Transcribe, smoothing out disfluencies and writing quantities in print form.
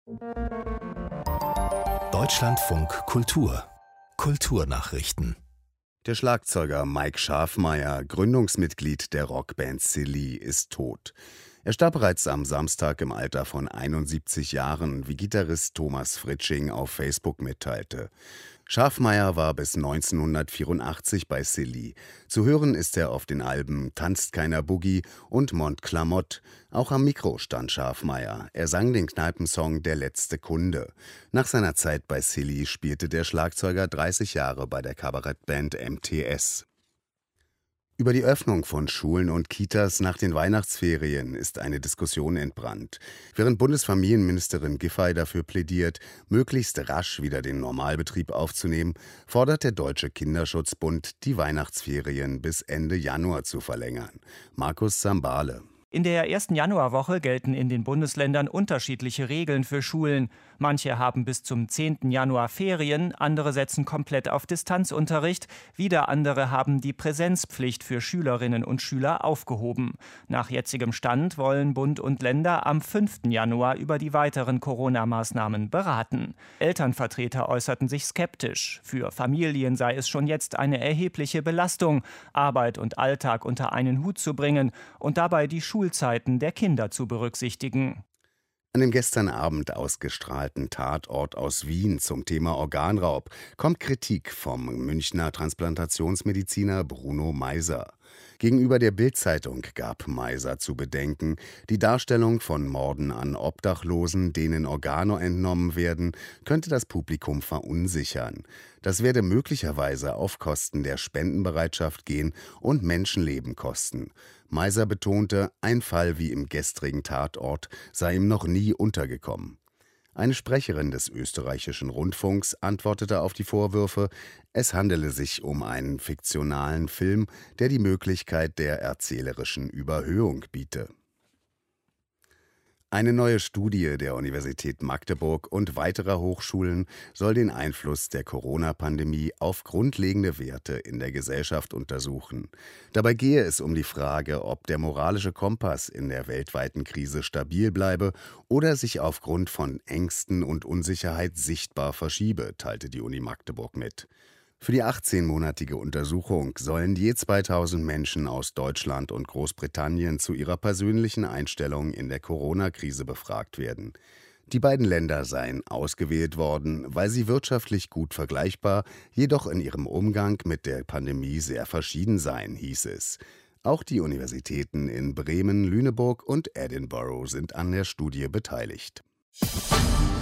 Deutschlandfunk Kultur Kulturnachrichten. Der Schlagzeuger Mike Scharfmeyer, Gründungsmitglied der Rockband Silly, ist tot. Er starb bereits am Samstag im Alter von 71 Jahren, wie Gitarrist Thomas Fritsching auf Facebook mitteilte. Scharfmeyer war bis 1984 bei Silly. Zu hören ist er auf den Alben Tanzt keiner Boogie und Mont Clamott. Auch am Mikro stand Scharfmeyer. Er sang den Kneipensong Der letzte Kunde. Nach seiner Zeit bei Silly spielte der Schlagzeuger 30 Jahre bei der Kabarettband MTS. Über die Öffnung von Schulen und Kitas nach den Weihnachtsferien ist eine Diskussion entbrannt. Während Bundesfamilienministerin Giffey dafür plädiert, möglichst rasch wieder den Normalbetrieb aufzunehmen, fordert der Deutsche Kinderschutzbund, die Weihnachtsferien bis Ende Januar zu verlängern. Markus Sambale. In der ersten Januarwoche gelten in den Bundesländern unterschiedliche Regeln für Schulen. Manche haben bis zum 10. Januar Ferien, andere setzen komplett auf Distanzunterricht, wieder andere haben die Präsenzpflicht für Schülerinnen und Schüler aufgehoben. Nach jetzigem Stand wollen Bund und Länder am 5. Januar über die weiteren Corona-Maßnahmen beraten. Elternvertreter äußerten sich skeptisch. Für Familien sei es schon jetzt eine erhebliche Belastung, Arbeit und Alltag unter einen Hut zu bringen und dabei die Schulzeiten der Kinder zu berücksichtigen. An dem gestern Abend ausgestrahlten Tatort aus Wien zum Thema Organraub kommt Kritik vom Münchner Transplantationsmediziner Bruno Meiser. Gegenüber der Bild-Zeitung gab Meiser zu bedenken, die Darstellung von Morden an Obdachlosen, denen Organe entnommen werden, könnte das Publikum verunsichern. Das werde möglicherweise auf Kosten der Spendenbereitschaft gehen und Menschenleben kosten. Meiser betonte, ein Fall wie im gestrigen Tatort sei ihm noch nie untergekommen. Eine Sprecherin des österreichischen Rundfunks antwortete auf die Vorwürfe, es handele sich um einen fiktionalen Film, der die Möglichkeit der erzählerischen Überhöhung biete. Eine neue Studie der Universität Magdeburg und weiterer Hochschulen soll den Einfluss der Corona-Pandemie auf grundlegende Werte in der Gesellschaft untersuchen. Dabei gehe es um die Frage, ob der moralische Kompass in der weltweiten Krise stabil bleibe oder sich aufgrund von Ängsten und Unsicherheit sichtbar verschiebe, teilte die Uni Magdeburg mit. Für die 18-monatige Untersuchung sollen je 2000 Menschen aus Deutschland und Großbritannien zu ihrer persönlichen Einstellung in der Corona-Krise befragt werden. Die beiden Länder seien ausgewählt worden, weil sie wirtschaftlich gut vergleichbar, jedoch in ihrem Umgang mit der Pandemie sehr verschieden seien, hieß es. Auch die Universitäten in Bremen, Lüneburg und Edinburgh sind an der Studie beteiligt.